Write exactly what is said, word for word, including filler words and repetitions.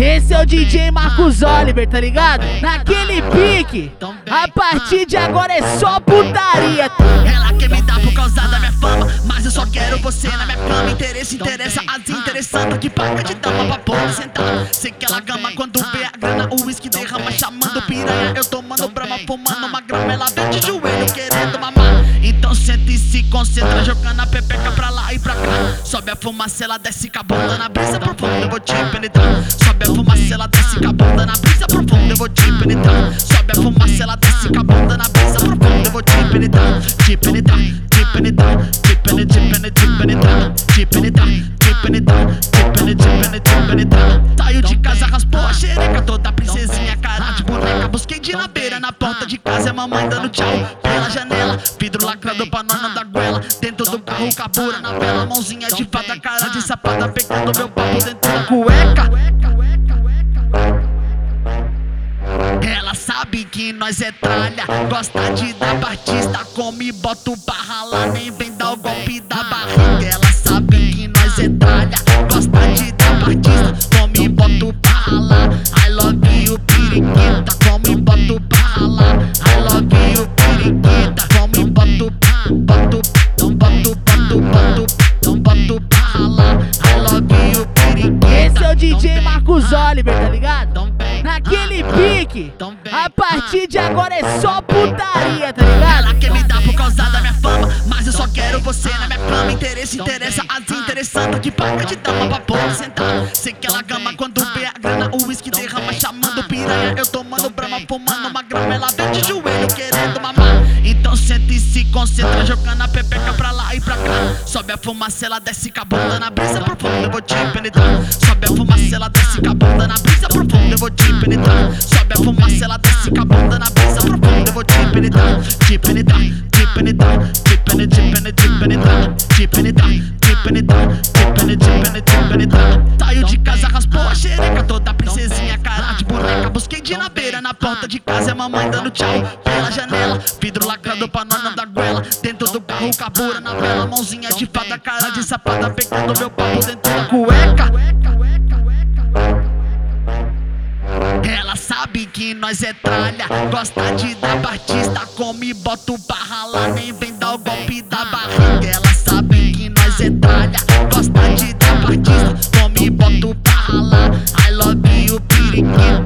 Esse é o D J Marcos Oliver, tá ligado? Naquele pique. A partir de agora é só putaria. Ela quer me dar por causa da minha fama, mas eu só quero você na minha cama. Interesse interessa as interessantes que paga de dama pra poder sentar. Sei que ela gama quando vê a grana, o uísque derrama, chamando piranha. Eu tomando brama, fumando uma grama, ela vem de joelho querendo mamar. Então senta e se concentra, jogando a pepeca pra lá e pra cá. Sobe a fumaça, ela desce com a bunda na brisa profunda, eu vou te penetrar. Sobe a fumaça, ela desce com a bunda na brisa profunda, eu vou te penetrar. Sobe a fumaça, ela desce com a bunda na brisa profunda, eu vou te penetrar. Te penetrar, te penetrar, te penetrar, te penetrar, te penetrar, te penetrar, te penetrar, te penetrar. Saiu de casa, raspou a xereca toda, princesinha, cara de boneca. Busquei de na beira, na porta de casa, é mamãe dando tchau pela janela. Vidro lacrado pra nós não dar goela. Dentro do carro, cabura na vela. Mãozinha de fada, cara de sapada, pegando meu papo dentro da cueca. Ela sabe que nós é tralha, gosta de dar partista, come, boto pra ralar, nem vem dar o golpe da barriga. Ela sabe que nós é tralha, gosta de dar partista, come, boto pra ralar. I love you, periquita, come, boto pra ralar. I love you, periquita, come, boto, boto, não boto, boto, boto, não boto pra ralar. I love you, periquita. Esse é o D J Marcos Oliver, tá ligado? Naquele pique. A partir de agora é só putaria, tá ligado? Ela quer me dar por causa da minha fama, mas eu só quero você na minha cama. Interesse interessa as interessantes que paga de dama pra poder sentar. Sei que ela gama quando vê a grana, o uísque derrama, chamando piranha. Eu tomando brama, fumando uma grama, ela vem de joelho querendo mamar. Então senta e se concentra, jogando a pepeca pra lá e pra cá. Sobe a fumaça, ela desce com a bunda na brisa profunda, eu vou te penetrar. Sobe a fumaça, ela desce com a bunda na brisa profunda, eu vou te penetrar. Sobe a fumaça, ela desce com a bunda na brisa profunda, eu vou te penetrar. Te penetrar, te penetrar, te penetrar, te penetrar, te penetrar, te penetrar, te penetrar, te penetrar. Saiu de casa, raspou a xereca toda, princesinha, cara de boneca. Busquei de na beira, na porta de casa, é mamãe dando tchau pela janela. Vidro lacrado pra nós não dar goela. Dentro do carro, cabura na vela. Mãozinha de fada, cara de sapada, pegando meu papo dentro da cueca. Ela sabe que nós é tralha, gosta de dar partista, come, boto pra ralar, nem vem dar o golpe da barriga. Ela sabe que nós é tralha, gosta de dar partista, come, boto pra ralar. I love you, periquita.